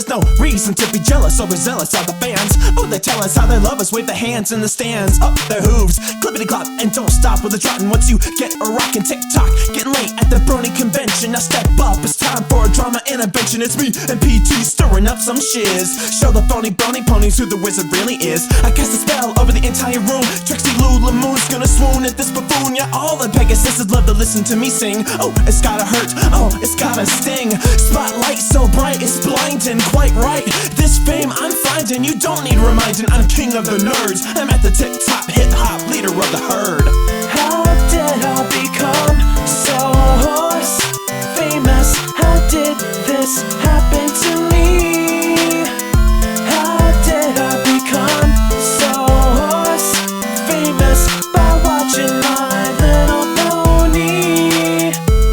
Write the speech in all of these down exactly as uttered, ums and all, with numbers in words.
there's no reason to be jealous or overzealous of the fans. Oh, they tell us how they love us, wave their hands in the stands, up their hooves, clippity clop, and don't stop with the trotting. Once you get a rockin' TikTok, getting late at the Brony convention. Now step up, it's time for a drama intervention. It's me and P T stirring up some shiz. Show the phony brony ponies who the wizard really is. I cast a spell over the entire room. Trixie Lou Lamoon's gonna swoon at this buffoon. Yeah, all the Pegasuses love to listen to me sing. Oh, it's gotta hurt, oh, it's gotta sting. Spotlight so bright, it's blinding, quite right. This fame I'm finding, you don't need reminding. I'm king of the nerds, I'm at the tip-top, hip-hop, leader of the herd. How did I become so famous? How did this happen to me? How did I become so famous? By watching My Little Pony.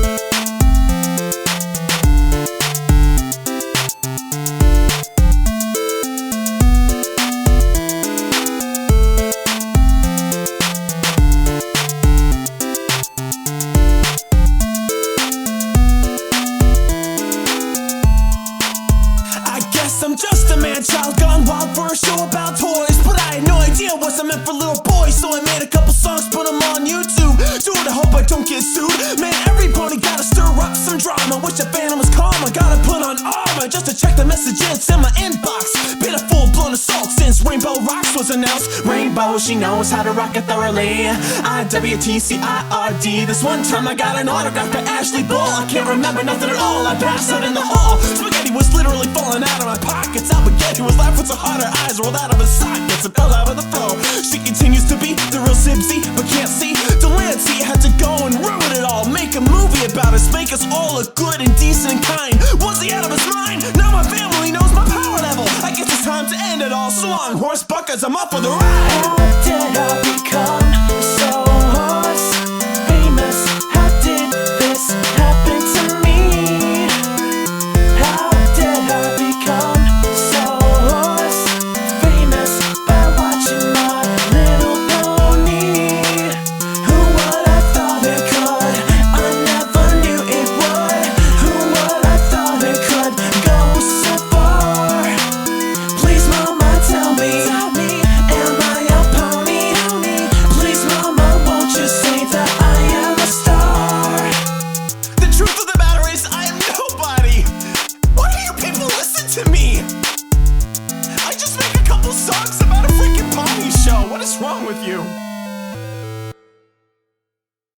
I'm just a man-child gone wild for a show about toys, but I had no idea it wasn't meant for little boys. So I made a couple songs, put them on YouTube. Dude, I hope I don't get sued. Man, every pony gotta stir up some drama. Wish a phantom was calm, I gotta put on armor just to check the messages in my inbox. Been a full-blown assault since Rainbow Rocks was announced. Rainbow, she knows how to rock it thoroughly. I W T C I R D. This one time I got an autograph by Ashley Bull. I can't remember nothing at all, I passed out in the hall. Spaghetti was literally falling out of my pockets. Albagetti was laughing so hard her eyes rolled out of his sockets and fell out of the floor. She continues to be the real Sibsy, but can't see. Delancey had to go and ruin it all. Make a movie about us, make us all look good and decent and kind. Was he out of his mind? Now my family knows my power level. I guess it's time to end it all. So long, horse buckers, I'm up for the ride. How did I become so famous? How did this happen to me? How did I become so famous? By watching My Little Pony. Who would have thought it could? I never knew it would. Who would have thought it could go so far? Please, mama, tell me, am I a pony? Please, mama, won't you say that I am a star? The truth of the matter is, I am nobody. Why do you people listen to me? I just make a couple songs about a freaking pony show. What is wrong with you?